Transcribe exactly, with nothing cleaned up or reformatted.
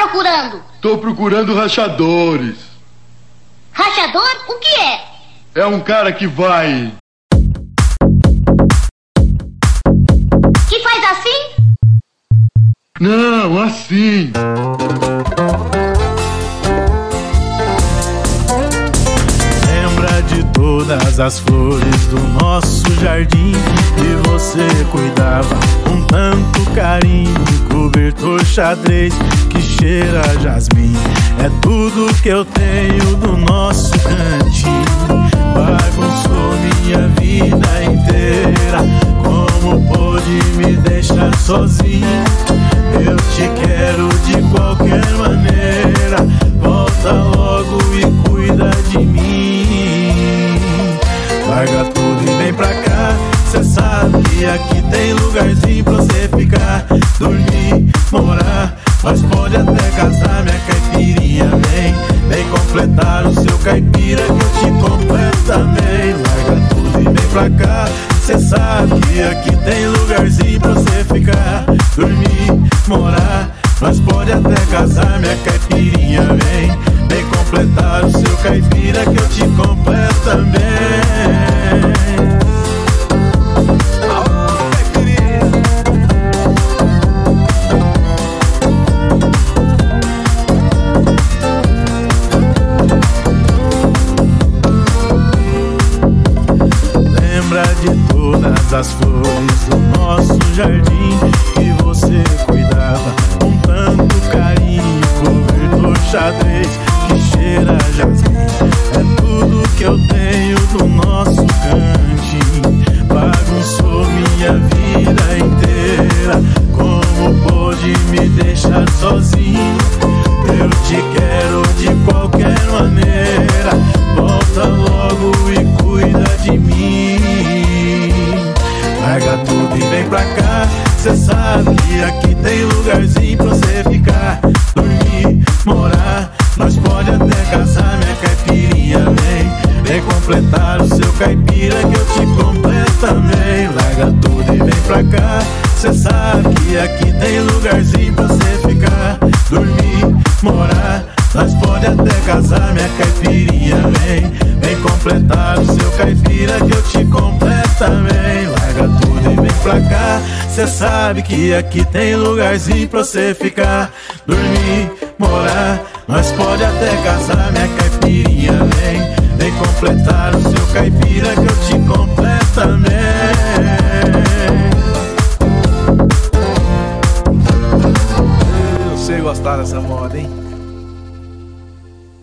procurando? Tô procurando rachadores. Rachador? O que é? É um cara que vai... Que faz assim? Não, assim. Lembra de todas as flores do nosso jardim que você cuidava com tanto carinho, cobertor xadrez que cheira a jasmim. É tudo que eu tenho do nosso cantinho. Bagunçou minha vida inteira. Como pôde me deixar sozinho? Eu te quero de qualquer maneira. Volta logo e cuida de mim. Larga tudo e vem pra cá. Cê sabe que aqui tem lugarzinho pra você ficar, dormir, morar. Mas pode até casar, minha caipirinha. Vem, vem completar o seu caipira que eu te completo também. Larga tudo e vem pra cá. Cê sabe que aqui tem lugarzinho pra você ficar, dormir, morar. Mas pode até casar, minha caipirinha. Vem, vem completar o seu caipira que eu te completo também. De todas as flores do nosso jardim que você cuidava com tanto carinho, cobertor xadrez que cheira a jasmim. É tudo que eu tenho do nosso cantinho. Bagunçou minha vida inteira. Como pôde me deixar sozinho? Eu te quero de qualquer maneira. Volta logo e cuida de mim. Larga tudo e vem pra cá. Cê sabe que aqui tem lugarzinho pra você ficar, dormir, morar. Nós pode até casar, minha caipirinha. Vem, vem completar o seu caipira que eu te completo também. Larga tudo e vem pra cá. Cê sabe que aqui tem lugarzinho pra você ficar, dormir, morar. Nós pode até casar, minha caipirinha. Vem, vem completar o seu caipira que eu te completo também. Larga tudo e vem pra cá. Cê sabe que aqui tem lugarzinho pra você ficar, dormir, morar. Nós pode até casar, minha caipirinha. Vem, vem completar o seu caipira que eu te completo também. Eu sei gostar dessa moda, hein?